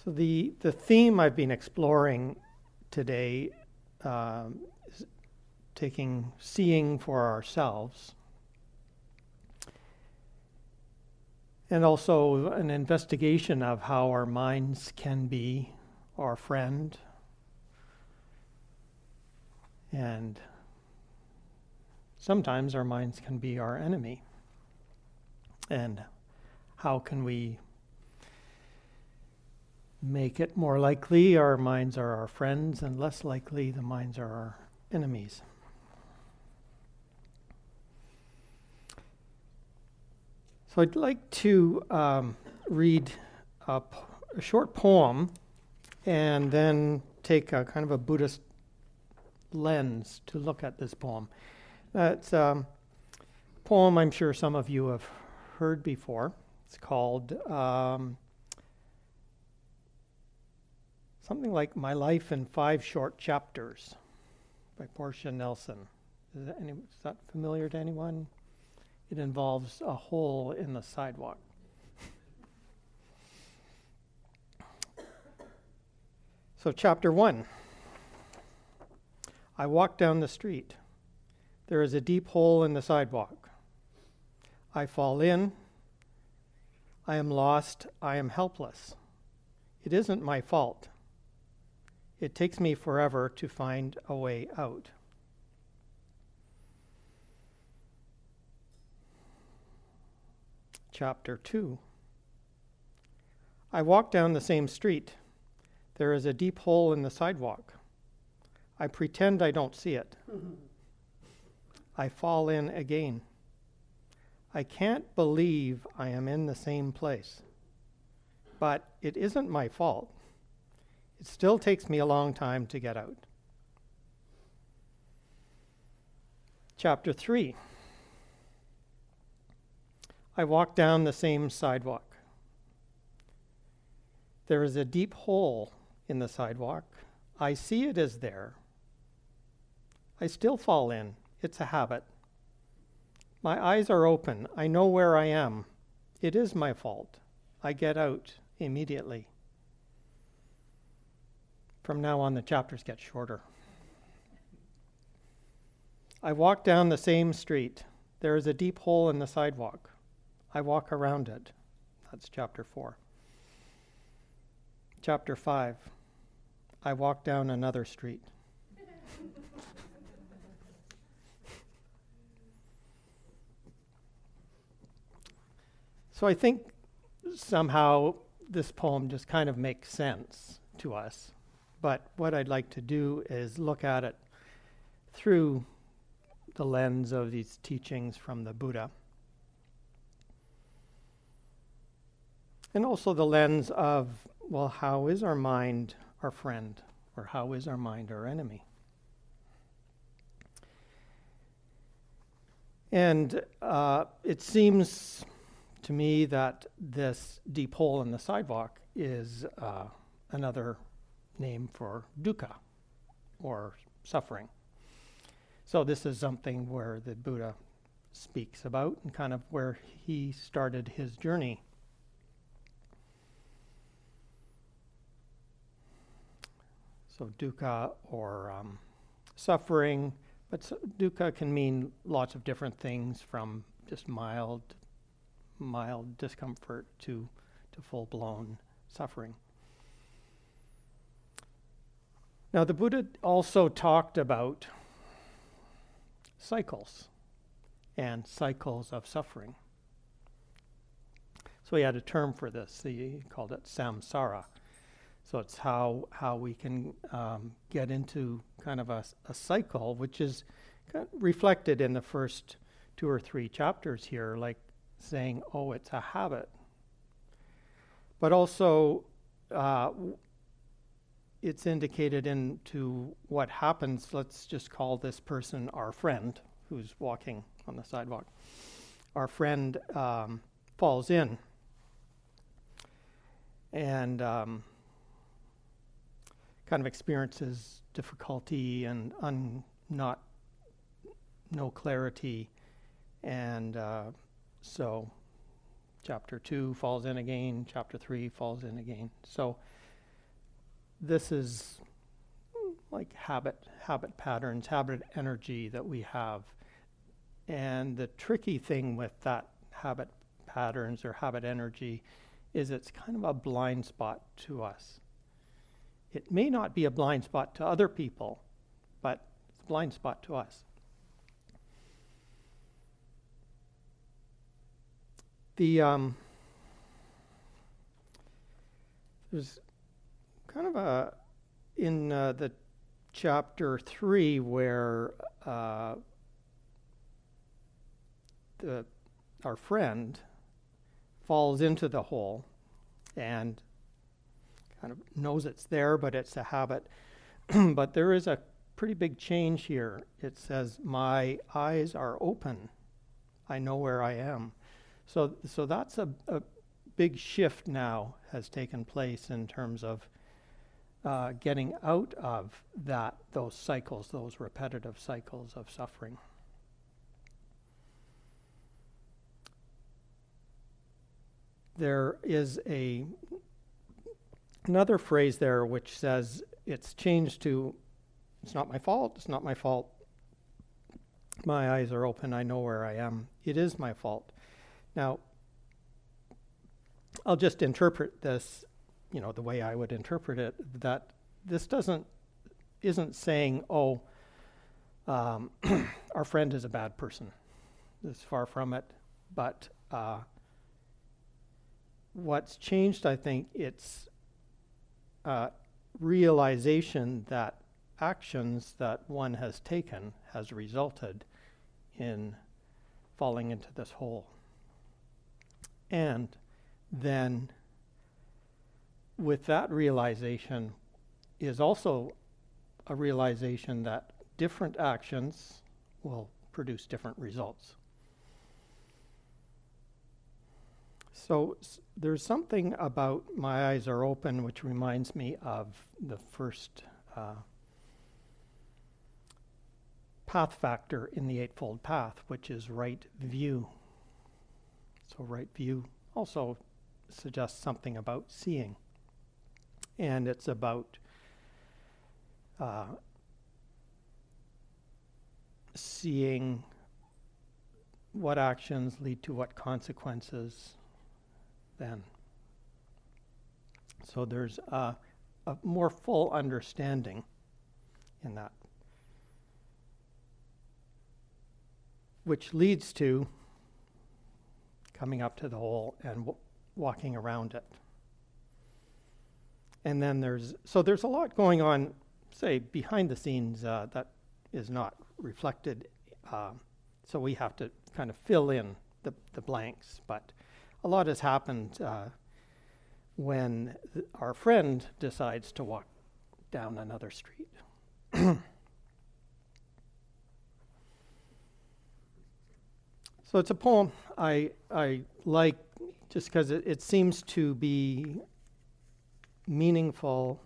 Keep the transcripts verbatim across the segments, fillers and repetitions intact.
So the, the theme I've been exploring today um, is taking seeing for ourselves, and also an investigation of how our minds can be our friend and sometimes our minds can be our enemy. And how can we make it more likely our minds are our friends and less likely the minds are our enemies? So I'd like to um, read a, p- a short poem and then take a kind of a Buddhist lens to look at this poem. That's a um, poem I'm sure some of you have heard before. It's called um, something like My Life in Five Short Chapters by Portia Nelson. Is that, any, is that familiar to anyone? It involves a hole in the sidewalk. So chapter one. I walk down the street. There is a deep hole in the sidewalk. I fall in. I am lost. I am helpless. It isn't my fault. It takes me forever to find a way out. Chapter two. I walk down the same street. There is a deep hole in the sidewalk. I pretend I don't see it. I fall in again. I can't believe I am in the same place. But it isn't my fault. It still takes me a long time to get out. Chapter three. I walk down the same sidewalk. There is a deep hole in the sidewalk. I see it is there. I still fall in. It's a habit. My eyes are open. I know where I am. It is my fault. I get out immediately. From now on, the chapters get shorter. I walk down the same street. There is a deep hole in the sidewalk. I walk around it. That's chapter four. Chapter five. I walk down another street. So I think somehow this poem just kind of makes sense to us. But what I'd like to do is look at it through the lens of these teachings from the Buddha. And also the lens of, well, how is our mind our friend? Or how is our mind our enemy? And uh, it seems to me that this deep hole in the sidewalk is uh, another name for dukkha, or suffering. So this is something where the Buddha speaks about and kind of where he started his journey. So dukkha, or um, suffering, but so, dukkha can mean lots of different things, from just mild, mild discomfort to, to full-blown suffering. Now the Buddha also talked about cycles and cycles of suffering. So he had a term for this. He called it samsara. So it's how how we can um, get into kind of a, a cycle, which is kind of reflected in the first two or three chapters here, like saying, oh, it's a habit. But also, uh, it's indicated into what happens. Let's just call this person our friend who's walking on the sidewalk. Our friend um, falls in. And um, kind of experiences difficulty and un, not no clarity, and uh, so chapter two falls in again, chapter three falls in again. So this is like habit, habit patterns, habit energy that we have. And the tricky thing with that habit patterns or habit energy is it's kind of a blind spot to us. It may not be a blind spot to other people, but it's a blind spot to us. The um, there's kind of a in uh, the chapter three where uh, the our friend falls into the hole and kind of knows it's there, but it's a habit. But there is a pretty big change here. It says, "My eyes are open. I know where I am." So, so that's a, a big shift now has taken place in terms of uh, getting out of that, those cycles, those repetitive cycles of suffering. There is a another phrase there which says it's changed to, "It's not my fault, it's not my fault. My eyes are open, I know where I am. It is my fault." Now, I'll just interpret this, you know, the way I would interpret it, that this doesn't, isn't saying, oh, um, our friend is a bad person. It's far from it. But uh, what's changed, I think, it's uh, realization that actions that one has taken has resulted in falling into this hole. And then with that realization is also a realization that different actions will produce different results. So s- there's something about "my eyes are open" which reminds me of the first uh, path factor in the Eightfold Path, which is right view. So right view also suggests something about seeing. And it's about uh, seeing what actions lead to what consequences then. So there's a, a more full understanding in that, which leads to coming up to the hole and w- walking around it. And then there's, so there's a lot going on, say, behind the scenes uh, that is not reflected. Uh, so we have to kind of fill in the, the blanks. But a lot has happened uh, when th- our friend decides to walk down another street. So it's a poem I I like just because it, it seems to be meaningful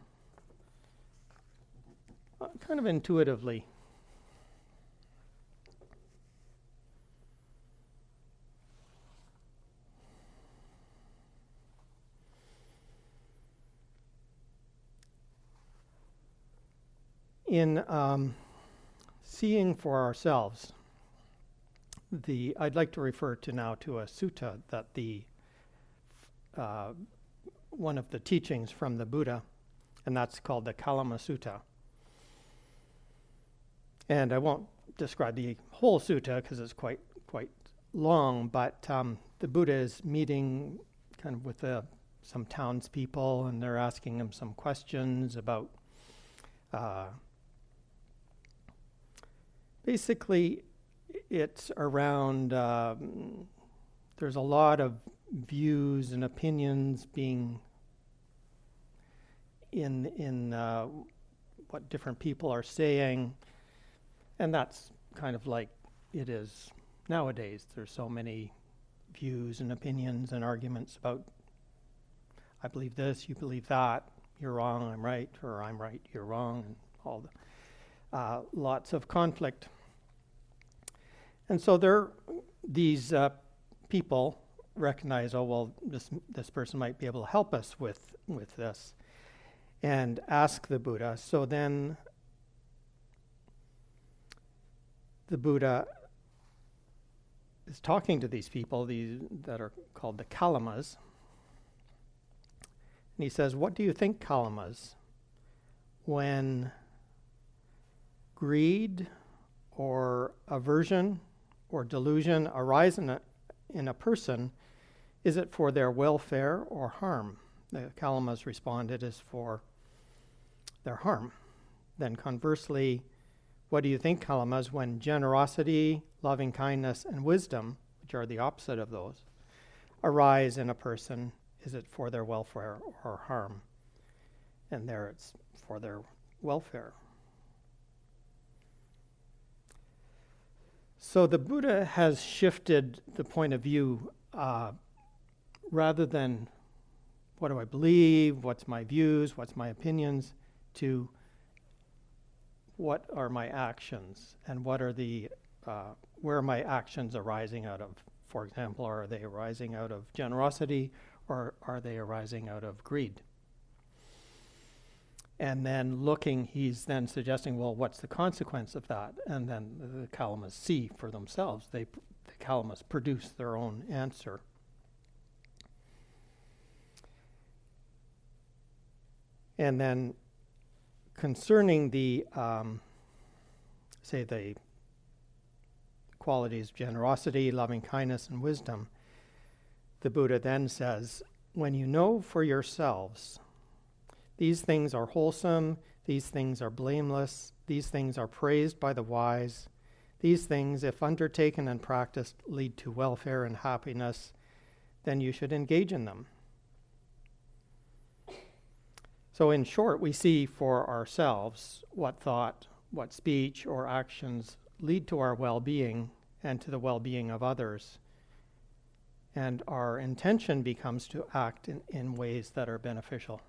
uh, kind of intuitively. In um, seeing for ourselves, the I'd like to refer to now to a sutta that the uh, one of the teachings from the Buddha, and that's called the Kalama Sutta. And I won't describe the whole sutta because it's quite quite long, but um, the Buddha is meeting kind of with uh, some townspeople, and they're asking him some questions about uh, basically it's around, um, there's a lot of views and opinions being in in uh, what different people are saying, and that's kind of like it is nowadays. There's so many views and opinions and arguments about, I believe this, you believe that, you're wrong, I'm right, or I'm right, you're wrong, and all the uh, lots of conflict. And so there, these uh, people recognize, oh well, this this person might be able to help us with with this. and ask the Buddha. So then the Buddha is talking to these people, these that are called the Kalamas. And he says, what do you think, Kalamas, when greed or aversion or delusion arise in a, in a person, is it for their welfare or harm? The Kalamas respond, it is for their harm. Then conversely, what do you think, Kalamas, when generosity, loving kindness, and wisdom, which are the opposite of those, arise in a person, is it for their welfare or harm? And there it's for their welfare. So the Buddha has shifted the point of view uh, rather than what do I believe, what's my views, what's my opinions, to what are my actions and what are the, uh, where are my actions arising out of? For example, are they arising out of generosity or are they arising out of greed? And then looking, he's then suggesting, well, what's the consequence of that? And then the Kalamas see for themselves. They, the Kalamas produce their own answer. And then concerning the, um, say, the qualities of generosity, loving kindness, and wisdom, the Buddha then says, when you know for yourselves, these things are wholesome, these things are blameless, these things are praised by the wise, these things, if undertaken and practiced, lead to welfare and happiness, then you should engage in them. So in short, we see for ourselves what thought, what speech, or actions lead to our well-being and to the well-being of others. And our intention becomes to act in, in ways that are beneficial.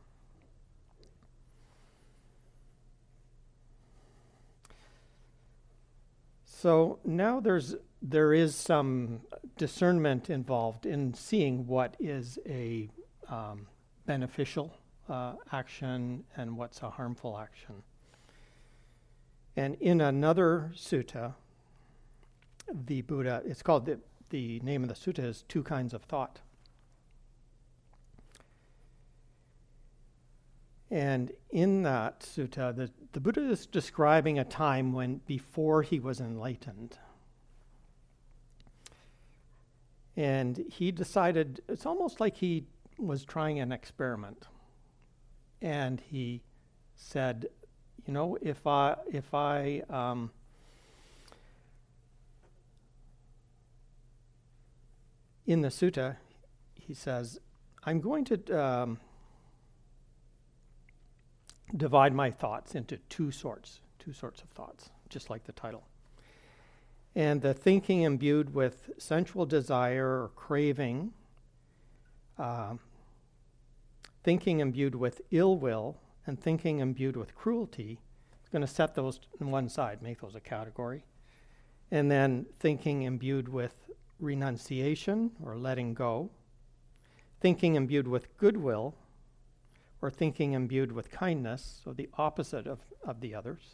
So now there's there is some discernment involved in seeing what is a um, beneficial uh, action and what's a harmful action. And in another sutta, the Buddha, it's called, the, the name of the sutta is Two Kinds of Thought. And in that sutta, the, the Buddha is describing a time when, before he was enlightened. And he decided, it's almost like he was trying an experiment. And he said, you know, if I, if I, um, in the sutta, he says, I'm going to um, divide my thoughts into two sorts, two sorts of thoughts, just like the title. And the thinking imbued with sensual desire or craving, uh, thinking imbued with ill will, and thinking imbued with cruelty, is going to set those on one side, make those a category. And then thinking imbued with renunciation or letting go, thinking imbued with goodwill, or thinking imbued with kindness, so the opposite of, of the others.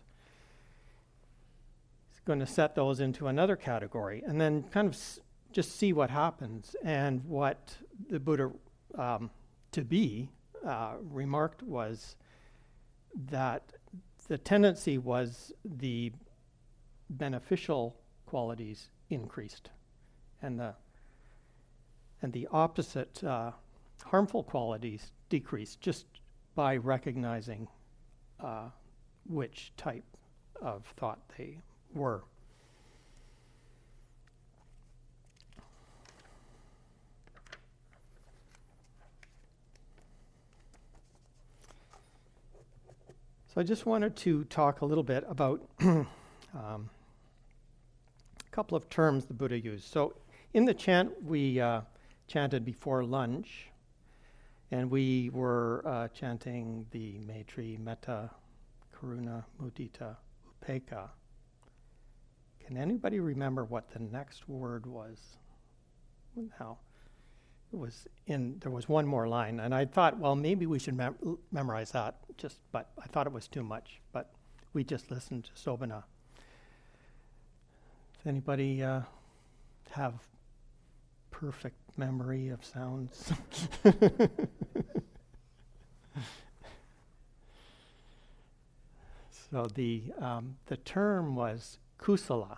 He's going to set those into another category and then kind of s- just see what happens. And what the Buddha, um, to be, uh, remarked was that the tendency was the beneficial qualities increased and the, and the opposite uh, harmful qualities decreased, just by recognizing uh, which type of thought they were. So I just wanted to talk a little bit about um, a couple of terms the Buddha used. So in the chant we uh, chanted before lunch, and we were uh, chanting the Maitri, Metta, Karuna, Mudita, Upekkha. Can anybody remember what the next word was? Now, it was in, there was one more line, and I thought, well, maybe we should mem- memorize that, just, but I thought it was too much, but we just listened to Sobana. Does anybody uh, have perfect memory of sounds? So the um, the term was kusala.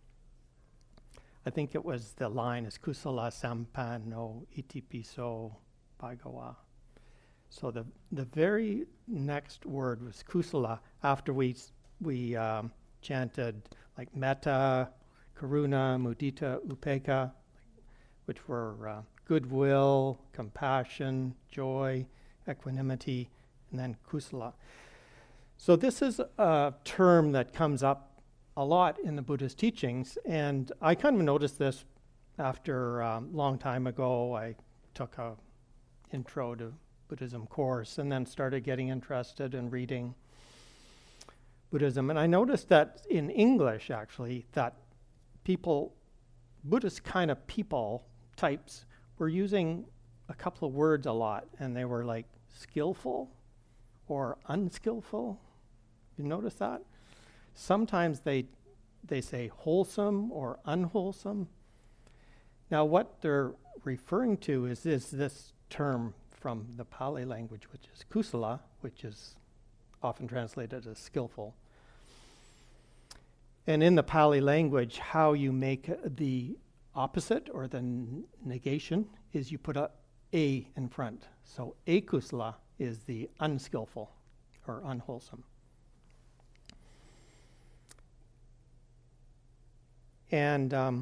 I think it was, the line is kusala sampanno itipiso bhagawa. So the the very next word was kusala after we we um, chanted like metta, karuna, mudita, upekkha, which were uh, goodwill, compassion, joy, equanimity, and then kusala. So this is a term that comes up a lot in the Buddhist teachings, and I kind of noticed this after a um, long time ago. I took a intro to Buddhism course and then started getting interested in reading Buddhism. And I noticed that in English, actually, that people, Buddhist kind of people types, were using a couple of words a lot, and they were like skillful or unskillful. You notice that? Sometimes they they say wholesome or unwholesome. Now what they're referring to is, is this term from the Pali language, which is kusala, which is often translated as skillful. And in the Pali language, how you make the opposite or the n- negation is you put a a in front. So akusala is the unskillful or unwholesome. And um,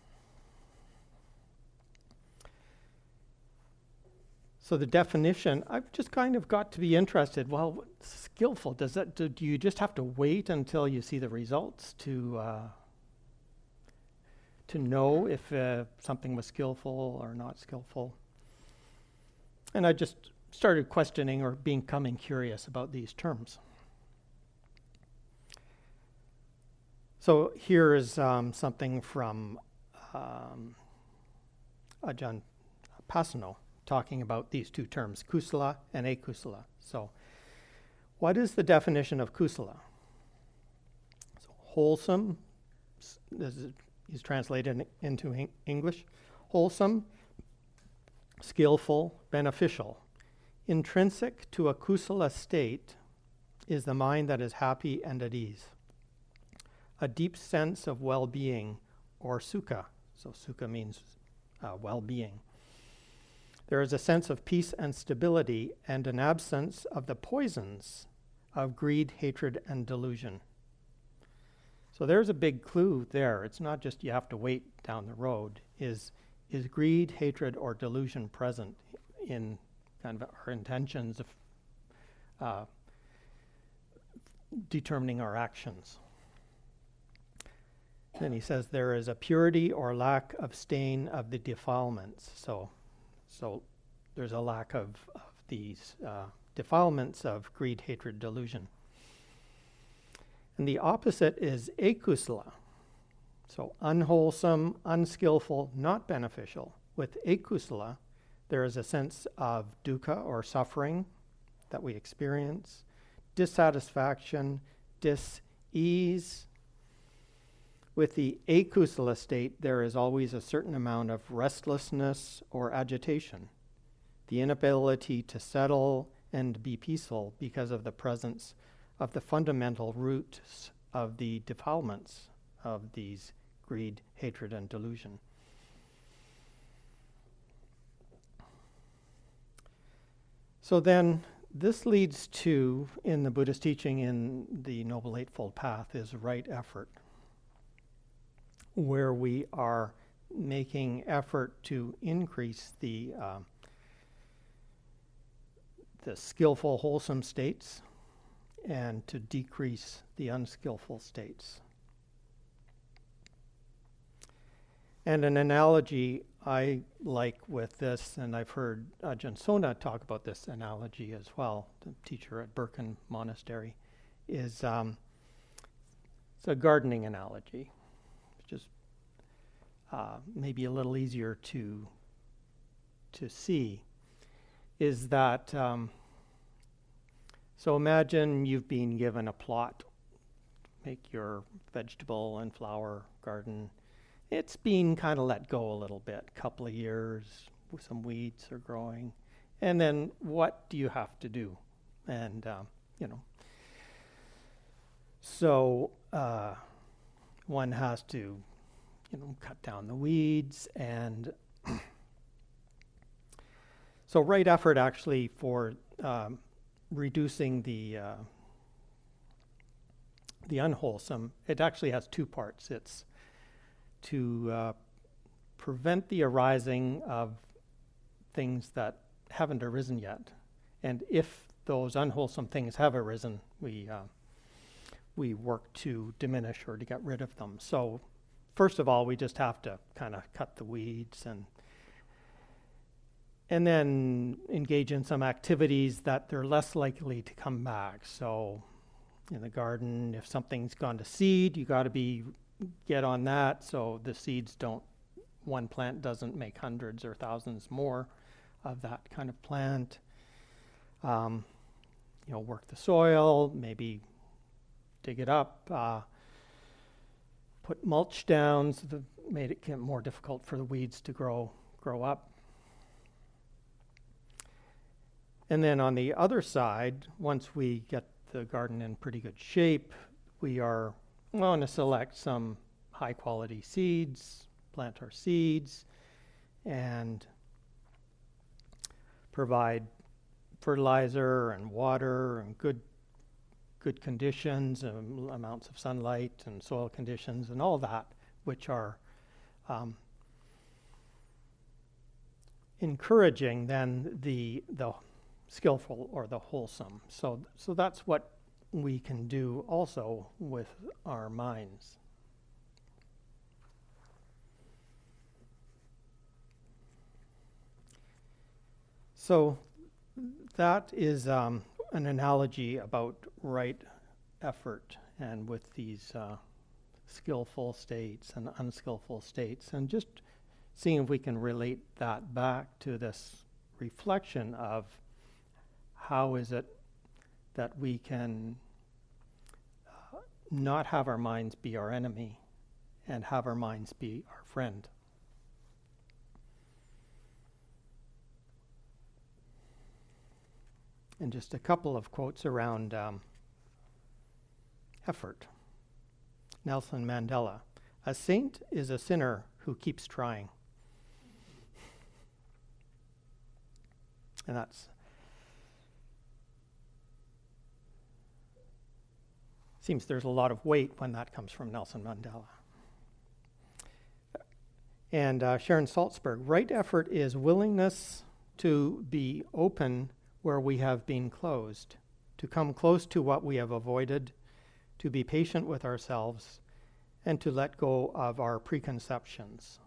so the definition, I've just kind of got to be interested. Well, skillful, does that, do, do you just have to wait until you see the results to uh, to know if uh, something was skillful or not skillful? And I just started questioning or becoming curious about these terms. So here is um, something from um, Ajahn Pasanno talking about these two terms, kusala and akusala. So what is the definition of kusala? So wholesome, this is, is translated into en- English, wholesome, skillful, beneficial. Intrinsic to a kusala state is the mind that is happy and at ease. A deep sense of well-being, or sukha. So sukha means uh, well-being. There is a sense of peace and stability and an absence of the poisons of greed, hatred, and delusion. So there's a big clue there. It's not just you have to wait down the road. Is, is greed, hatred, or delusion present in kind of our intentions of uh, determining our actions? Then he says there is a purity or lack of stain of the defilements. So, so there's a lack of, of these uh, defilements of greed, hatred, delusion. And the opposite is akusala. So unwholesome, unskillful, not beneficial. With akusala, there is a sense of dukkha or suffering that we experience, dissatisfaction, dis-ease. With the akusala state, there is always a certain amount of restlessness or agitation, the inability to settle and be peaceful because of the presence of the fundamental roots of the defilements of these greed, hatred, and delusion. So then, this leads to, in the Buddhist teaching in the Noble Eightfold Path, is right effort, where we are making effort to increase the uh, the skillful, wholesome states and to decrease the unskillful states. And an analogy I like with this, and I've heard Ajahn Sona talk about this analogy as well, the teacher at Birken Monastery, is um, it's a gardening analogy. It's just uh, maybe a little easier to to see is that, um, so imagine you've been given a plot, make your vegetable and flower garden. It's been kind of let go a little bit, couple of years, some weeds are growing. And then what do you have to do? And, um, you know, so uh, one has to, you know, cut down the weeds. And so right effort actually for um, reducing the uh, the unwholesome, it actually has two parts. It's to uh, prevent the arising of things that haven't arisen yet. And if those unwholesome things have arisen, we uh, we work to diminish or to get rid of them. So first of all, we just have to kind of cut the weeds and and then engage in some activities that they're less likely to come back. So in the garden, if something's gone to seed, you got to be get on that so the seeds don't, one plant doesn't make hundreds or thousands more of that kind of plant. Um, you know, work the soil, maybe dig it up, uh, put mulch down, so that made it more difficult for the weeds to grow grow up. And then on the other side, once we get the garden in pretty good shape, we are going to select some high quality seeds, plant our seeds, and provide fertilizer and water and good good conditions, um, amounts of sunlight and soil conditions and all that, which are um, encouraging then the the skillful or the wholesome. So so that's what we can do also with our minds. So that is um, an analogy about right effort and with these uh, skillful states and unskillful states, and just seeing if we can relate that back to this reflection of how is it that we can uh, not have our minds be our enemy and have our minds be our friend. And just a couple of quotes around um, effort. Nelson Mandela: "A saint is a sinner who keeps trying." And that's seems there's a lot of weight when that comes from Nelson Mandela. And uh, Sharon Salzberg: "Right effort is willingness to be open where we have been closed, to come close to what we have avoided, to be patient with ourselves, and to let go of our preconceptions."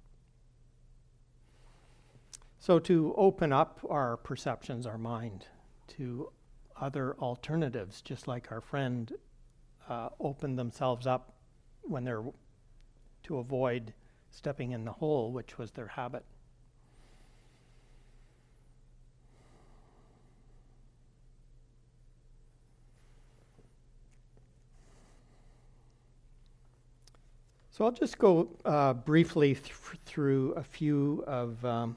So to open up our perceptions, our mind, to other alternatives, just like our friend uh, opened themselves up when they're to avoid stepping in the hole, which was their habit. So I'll just go uh, briefly th- through a few of um,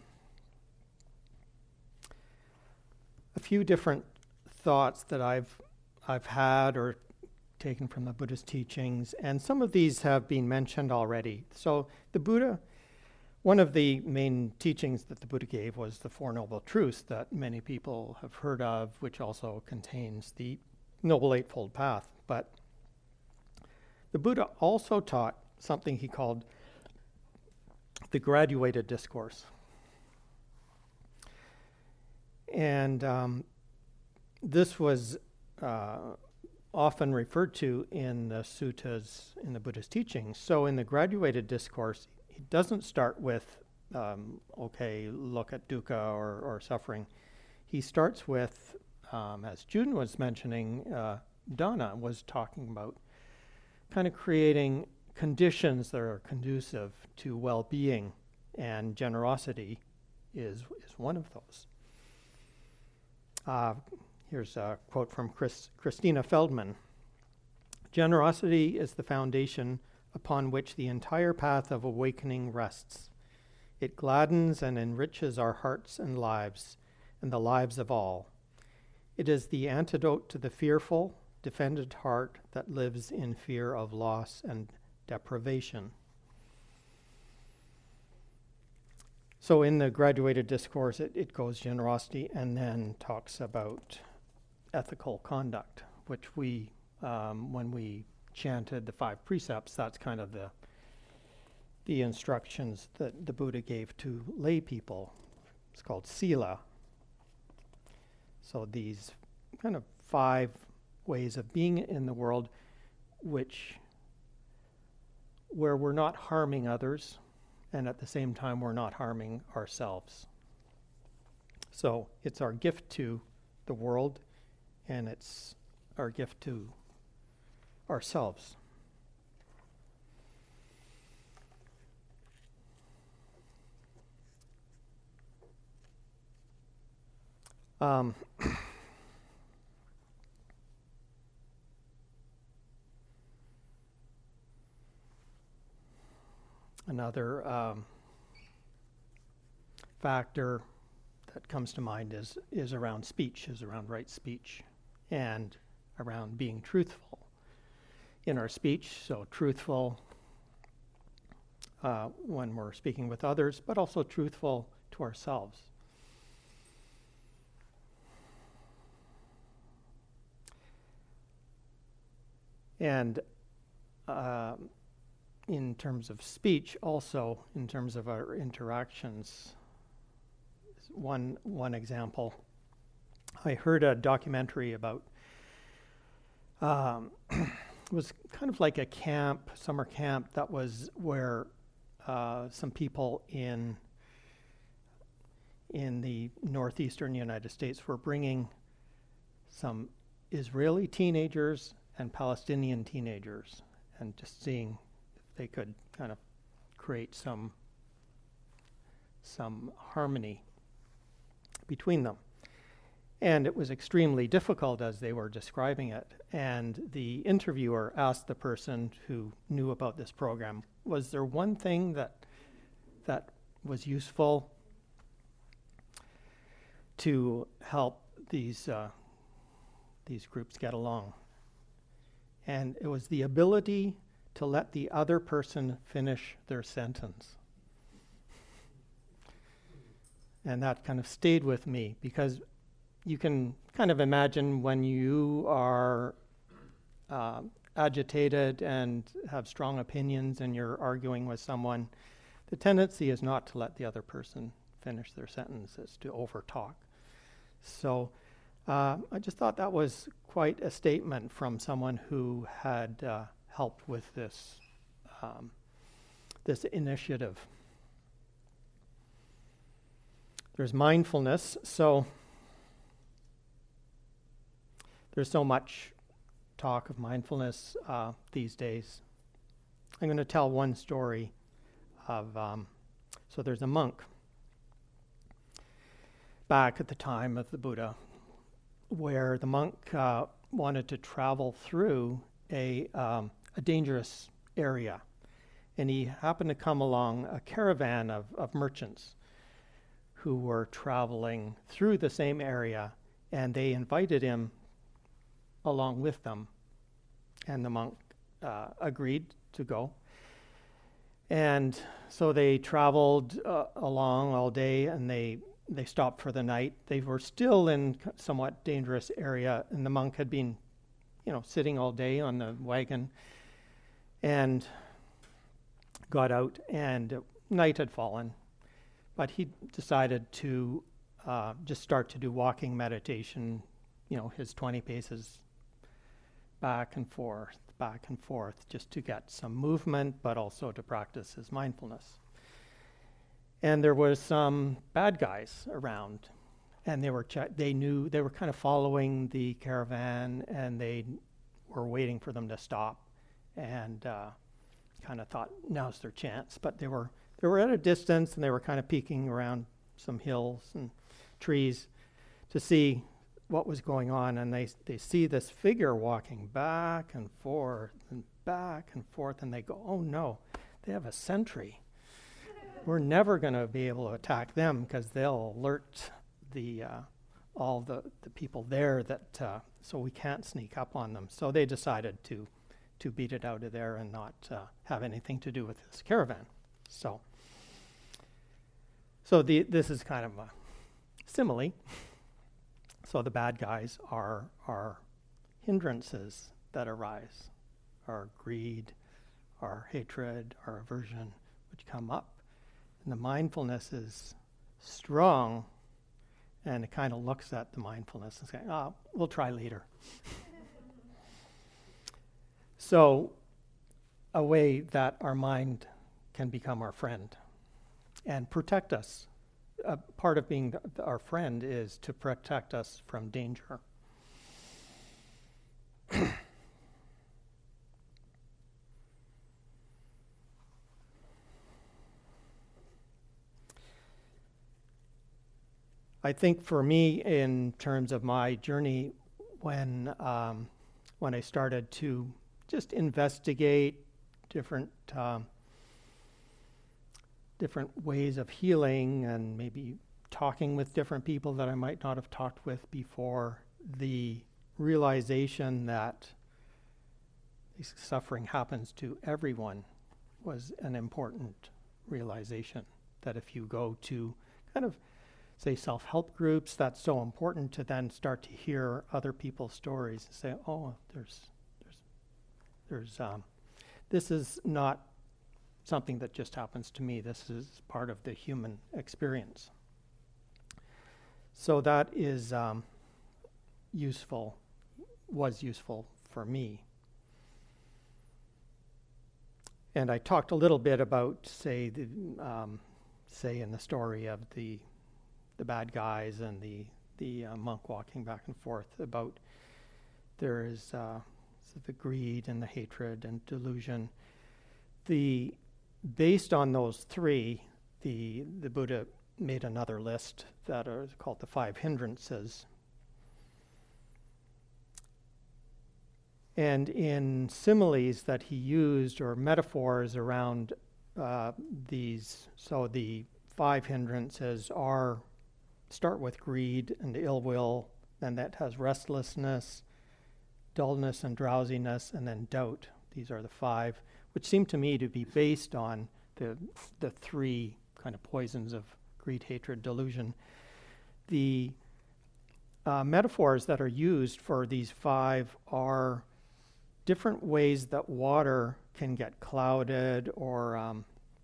a few different thoughts that I've I've had or taken from the Buddhist teachings, and some of these have been mentioned already. So the Buddha, one of the main teachings that the Buddha gave was the Four Noble Truths that many people have heard of, which also contains the Noble Eightfold Path. But the Buddha also taught something he called the graduated discourse. And um, this was uh, often referred to in the suttas in the Buddhist teachings. So in the graduated discourse, he doesn't start with, um, okay, look at dukkha or, or suffering. He starts with, um, as June was mentioning, uh, Donna was talking about kind of creating conditions that are conducive to well-being and generosity is, is one of those. Uh, here's a quote from Chris, Christina Feldman. Generosity is the foundation upon which the entire path of awakening rests. It gladdens and enriches our hearts and lives, and the lives of all. It is the antidote to the fearful, defended heart that lives in fear of loss and deprivation. So in the graduated discourse, it, it goes generosity and then talks about ethical conduct, which we, um, when we chanted the five precepts, that's kind of the the instructions that the Buddha gave to lay people. It's called sila. So these kind of five ways of being in the world, which where we're not harming others, and at the same time we're not harming ourselves. So it's our gift to the world, and it's our gift to ourselves. Um, another um, factor that comes to mind is is around speech, is around right speech, and around being truthful in our speech. So truthful uh, when we're speaking with others, but also truthful to ourselves. And um, in terms of speech, also in terms of our interactions, one one example, I heard a documentary about, um, it was kind of like a camp, summer camp, that was where uh, some people in in the northeastern United States were bringing some Israeli teenagers and Palestinian teenagers, and just seeing if they could kind of create some some harmony between them. And it was extremely difficult as they were describing it. And the interviewer asked the person who knew about this program, was there one thing that that was useful to help these uh, these groups get along? And it was the ability to let the other person finish their sentence. And that kind of stayed with me, because you can kind of imagine when you are uh, agitated and have strong opinions and you're arguing with someone, the tendency is not to let the other person finish their sentence, it's to overtalk. So uh, I just thought that was quite a statement from someone who had uh, helped with this um, this initiative. There's mindfulness. So there's so much talk of mindfulness uh, these days. I'm going to tell one story of, um, so there's a monk back at the time of the Buddha, where the monk uh, wanted to travel through a, um, a dangerous area. And he happened to come along a caravan of, of merchants who were traveling through the same area, and they invited him along with them. And the monk uh, agreed to go. And so they traveled uh, along all day, and they They stopped for the night. They were still in a somewhat dangerous area, and the monk had been, you know, sitting all day on the wagon, and got out, and night had fallen. But he decided to uh, just start to do walking meditation, you know, his twenty paces back and forth, back and forth, just to get some movement, but also to practice his mindfulness. And there was some bad guys around, and they were ch- they knew they were kind of following the caravan, and they were waiting for them to stop, and uh, kind of thought now's their chance. But they were they were at a distance, and they were kind of peeking around some hills and trees to see what was going on, and they they see this figure walking back and forth and back and forth, and they go, oh no, they have a sentry. We're never going to be able to attack them because they'll alert the uh, all the, the people there, that uh, so we can't sneak up on them. So they decided to to beat it out of there and not uh, have anything to do with this caravan. So so the this is kind of a simile. So the bad guys are are hindrances that arise, our greed, our hatred, our aversion, which come up. And the mindfulness is strong, and it kind of looks at the mindfulness and saying, oh, we'll try later. So a way that our mind can become our friend and protect us. A part of being th- our friend is to protect us from danger. I think for me, in terms of my journey, when um, when I started to just investigate different um, different ways of healing, and maybe talking with different people that I might not have talked with before, the realization that suffering happens to everyone was an important realization. That if you go to kind of, say, self-help groups, that's so important to then start to hear other people's stories and say, oh, there's, there's, there's, um, this is not something that just happens to me. This is part of the human experience. So that is um, useful, was useful for me. And I talked a little bit about, say, the, um, say in the story of the the bad guys and the the uh, monk walking back and forth, about there is uh, the greed and the hatred and delusion. The based on those three, the the Buddha made another list that are called the five hindrances. And in similes that he used, or metaphors around uh, these, so the five hindrances are, start with greed and ill will, and that has restlessness, dullness and drowsiness, and then doubt. These are the five, which seem to me to be based on the the three kind of poisons of greed, hatred, delusion. The uh, metaphors that are used for these five are different ways that water can get clouded, or um,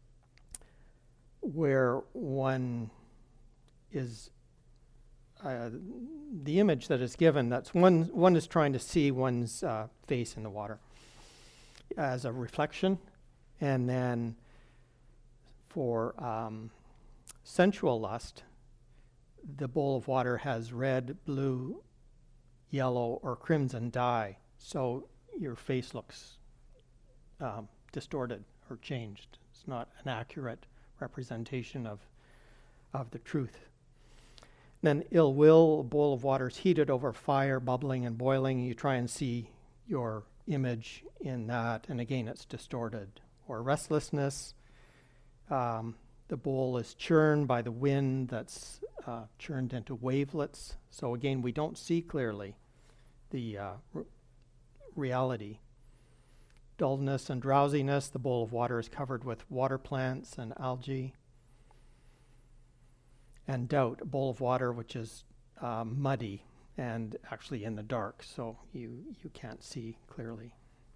where one is, uh, the image that is given, that's one, one is trying to see one's uh, face in the water as a reflection. And then for um, sensual lust, the bowl of water has red, blue, yellow, or crimson dye. So your face looks um, distorted or changed. It's not an accurate representation of of the truth. Then ill will, a bowl of water is heated over fire, bubbling and boiling. You try and see your image in that, and again, it's distorted. Or restlessness, um, the bowl is churned by the wind that's uh, churned into wavelets. So again, we don't see clearly the uh, r- reality. Dullness and drowsiness, the bowl of water is covered with water plants and algae. And doubt, a bowl of water which is uh, muddy and actually in the dark, so you, you can't see clearly.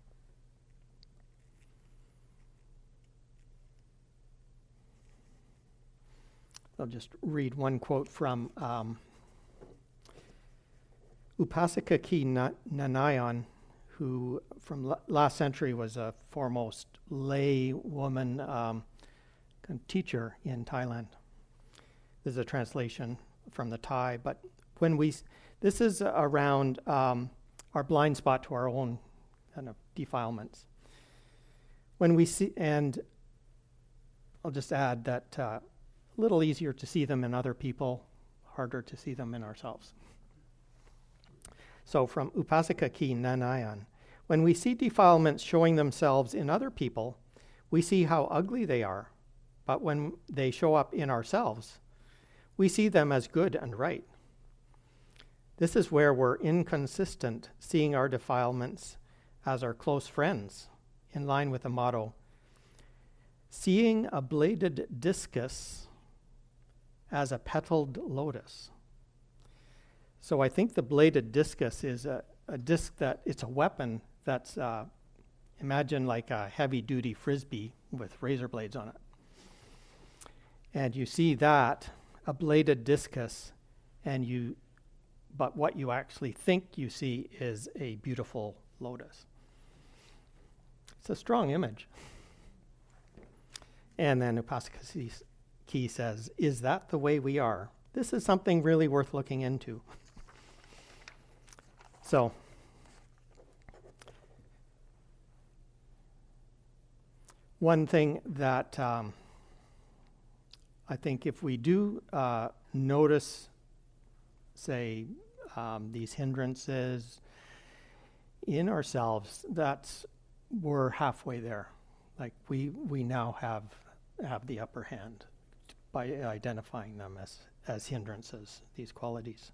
I'll just read one quote from um, Upasika Ki Nanayan, who from l- last century was a foremost lay woman um, kind of teacher in Thailand. This is a translation from the Thai, but when we, this is around um, our blind spot to our own kind of defilements. When we see, and I'll just add that uh, a little easier to see them in other people, harder to see them in ourselves. So from Upasika Ki Nanayan, when we see defilements showing themselves in other people, we see how ugly they are. But when they show up in ourselves, we see them as good and right. This is where we're inconsistent, seeing our defilements as our close friends, in line with the motto, seeing a bladed discus as a petaled lotus. So I think the bladed discus is a, a disc that, it's a weapon that's, uh, imagine like a heavy-duty frisbee with razor blades on it. And you see that, a bladed discus, and you, but what you actually think you see is a beautiful lotus. It's a strong image. And then Upasika Ki says, is that the way we are? This is something really worth looking into. So, one thing that um, I think if we do uh, notice, say, um, these hindrances in ourselves, that's, we're halfway there. Like we we now have have the upper hand by identifying them as, as hindrances, these qualities.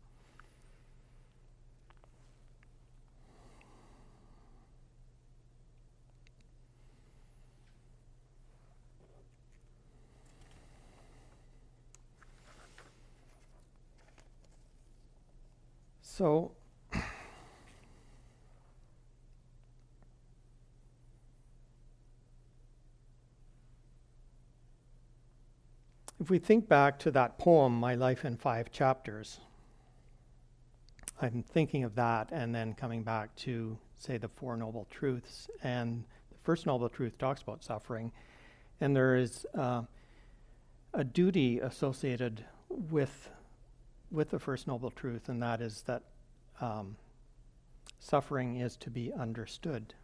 So, if we think back to that poem, My Life in Five Chapters, I'm thinking of that and then coming back to, say, the Four Noble Truths. And the First Noble Truth talks about suffering. And there is uh, a duty associated with with the First Noble Truth, and that is that um, suffering is to be understood.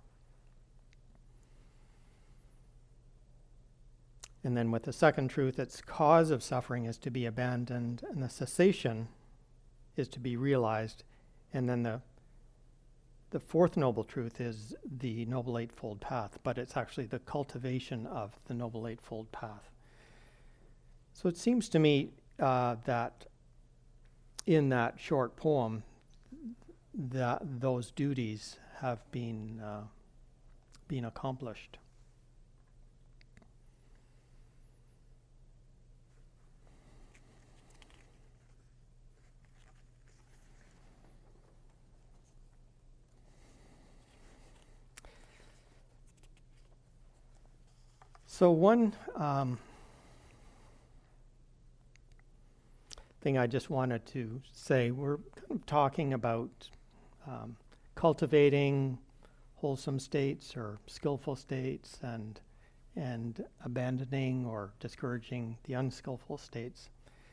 And then with the second truth, its cause of suffering is to be abandoned, and the cessation is to be realized. And then the the fourth Noble Truth is the Noble Eightfold Path, but it's actually the cultivation of the Noble Eightfold Path. So it seems to me uh, that in that short poem, that those duties have been uh, been accomplished. So one um, thing I just wanted to say, we're kind of talking about um, cultivating wholesome states or skillful states and and abandoning or discouraging the unskillful states.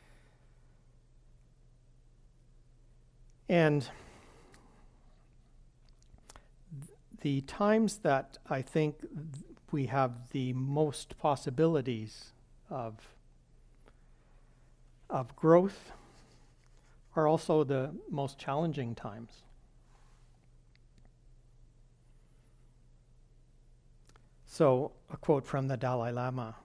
And th- the times that I think th- we have the most possibilities of of growth are also the most challenging times. So, a quote from the Dalai Lama.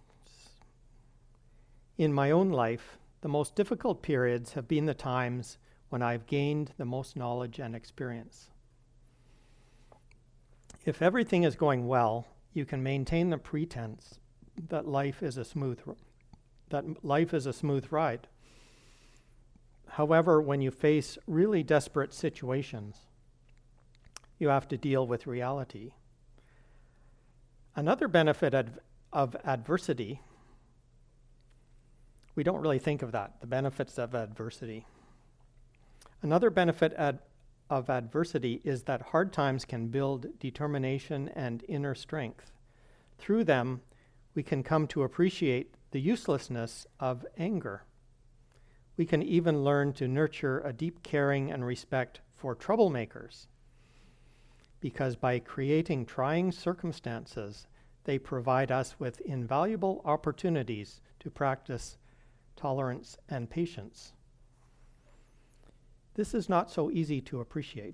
In my own life, the most difficult periods have been the times when I've gained the most knowledge and experience. If everything is going well, you can maintain the pretense that life is a smooth that life is a smooth ride. However, when you face really desperate situations, you have to deal with reality. Another benefit ad- of adversity, we don't really think of that, the benefits of adversity. Another benefit ad- of adversity is that hard times can build determination and inner strength. Through them, we can come to appreciate the uselessness of anger. We can even learn to nurture a deep caring and respect for troublemakers, because by creating trying circumstances, they provide us with invaluable opportunities to practice tolerance, and patience. This is not so easy to appreciate.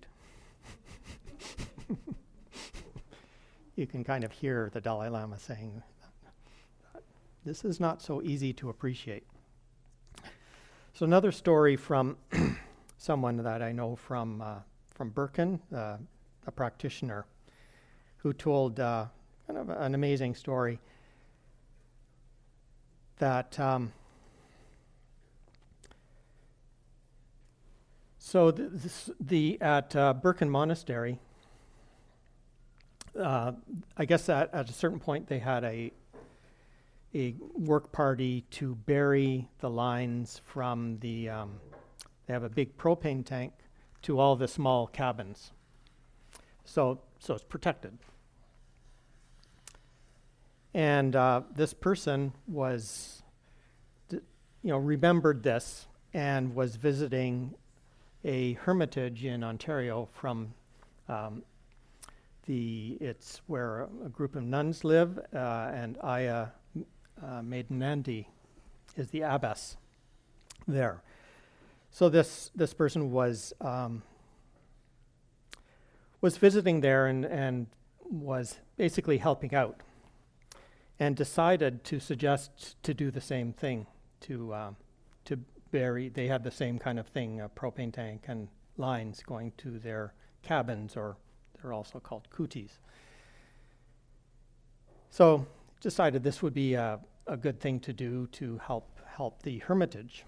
You can kind of hear the Dalai Lama saying, this is not so easy to appreciate. So another story from someone that I know from uh, from Birken, uh, a practitioner, who told uh, kind of an amazing story that um, so the, this, the at uh, Birken Monastery, uh, I guess at, at a certain point they had a a work party to bury the lines from the, um, they have a big propane tank to all the small cabins. So, so it's protected. And uh, this person was, d- you know, remembered this and was visiting a hermitage in Ontario from um, the, it's where a, a group of nuns live, uh, and Aya Uh, Maiden Nandi is the abbess there. So this this person was um, was visiting there and, and was basically helping out, and decided to suggest to do the same thing, to um, to bury. They had the same kind of thing, a propane tank and lines going to their cabins, or they're also called kutis. So decided this would be a, a good thing to do to help help the hermitage.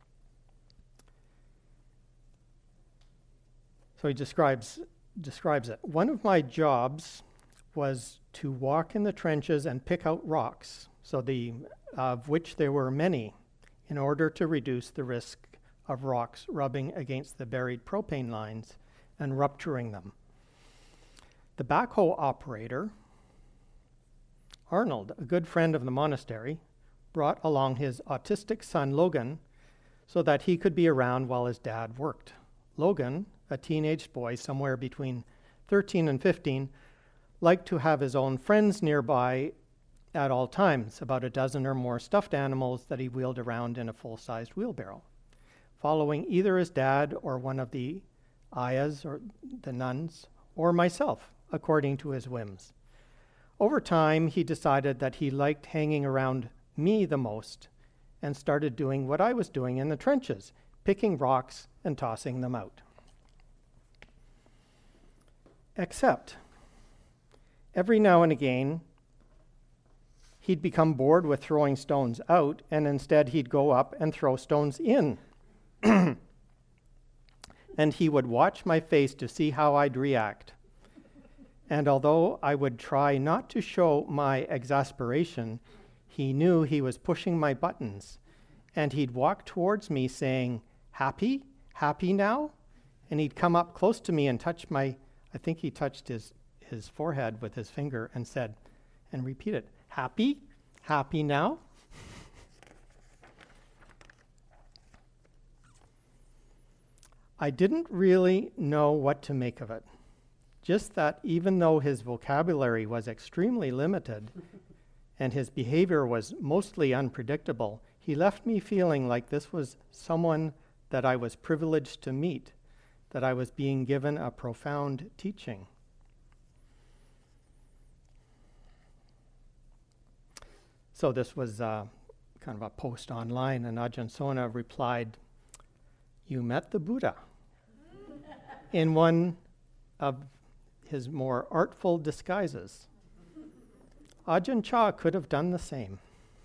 So he describes describes it. One of my jobs was to walk in the trenches and pick out rocks, so the of which there were many, in order to reduce the risk of rocks rubbing against the buried propane lines and rupturing them. The backhoe operator, Arnold, a good friend of the monastery, brought along his autistic son Logan so that he could be around while his dad worked. Logan, a teenage boy somewhere between thirteen and fifteen, liked to have his own friends nearby at all times, about a dozen or more stuffed animals that he wheeled around in a full-sized wheelbarrow, following either his dad or one of the ayahs or the nuns or myself, according to his whims. Over time, he decided that he liked hanging around me the most and started doing what I was doing in the trenches, picking rocks and tossing them out. Except, every now and again, he'd become bored with throwing stones out, and instead he'd go up and throw stones in. And he would watch my face to see how I'd react. And although I would try not to show my exasperation, he knew he was pushing my buttons, and he'd walk towards me saying, "Happy? Happy now?" And he'd come up close to me and touch my, I think he touched his, his forehead with his finger and said, and repeated, "Happy? Happy now?" I didn't really know what to make of it. Just that even though his vocabulary was extremely limited and his behavior was mostly unpredictable, he left me feeling like this was someone that I was privileged to meet, that I was being given a profound teaching. So this was uh, kind of a post online, and Ajahn Sona replied, "You met the Buddha," in one of his more artful disguises. Ajahn Chah could have done the same.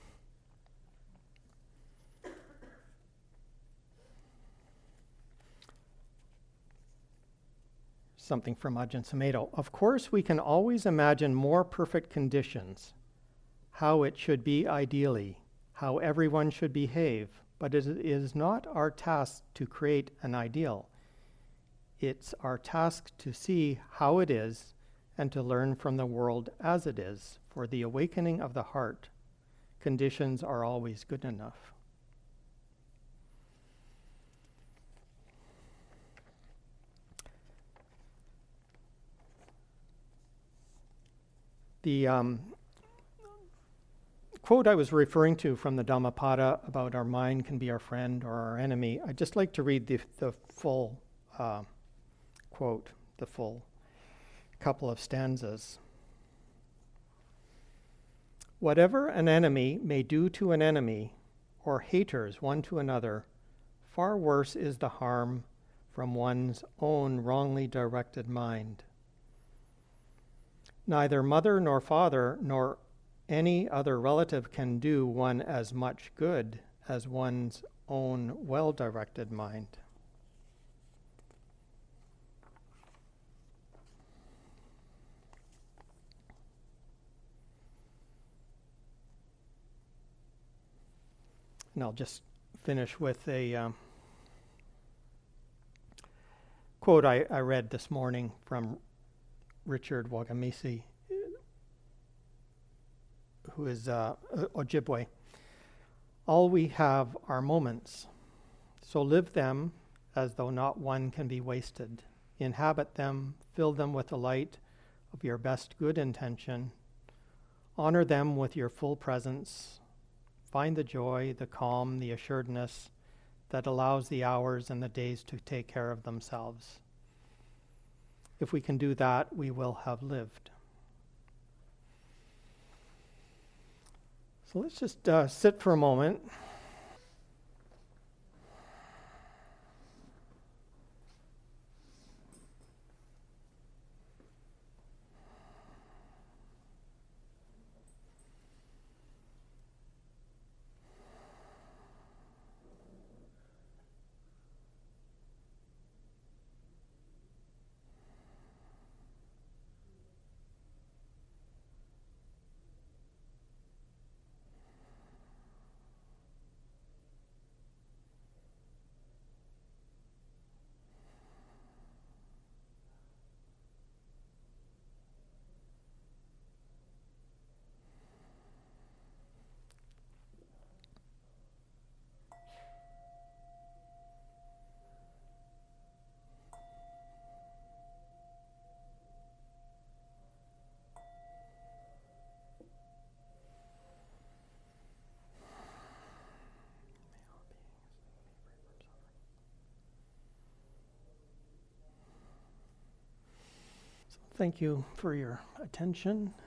Something from Ajahn Sumedho. Of course, we can always imagine more perfect conditions, how it should be ideally, how everyone should behave, but it is not our task to create an ideal. It's our task to see how it is and to learn from the world as it is. For the awakening of the heart, conditions are always good enough. The um, quote I was referring to from the Dhammapada about our mind can be our friend or our enemy, I'd just like to read the, the full uh, quote, the full couple of stanzas. Whatever an enemy may do to an enemy, or haters one to another, far worse is the harm from one's own wrongly directed mind. Neither mother nor father nor any other relative can do one as much good as one's own well-directed mind. And I'll just finish with a um, quote I, I read this morning from Richard Wagamisi, who is uh, Ojibwe. All we have are moments, so live them as though not one can be wasted. Inhabit them, fill them with the light of your best good intention. Honor them with your full presence. Find the joy, the calm, the assuredness that allows the hours and the days to take care of themselves. If we can do that, we will have lived. So let's just uh, sit for a moment. Thank you for your attention.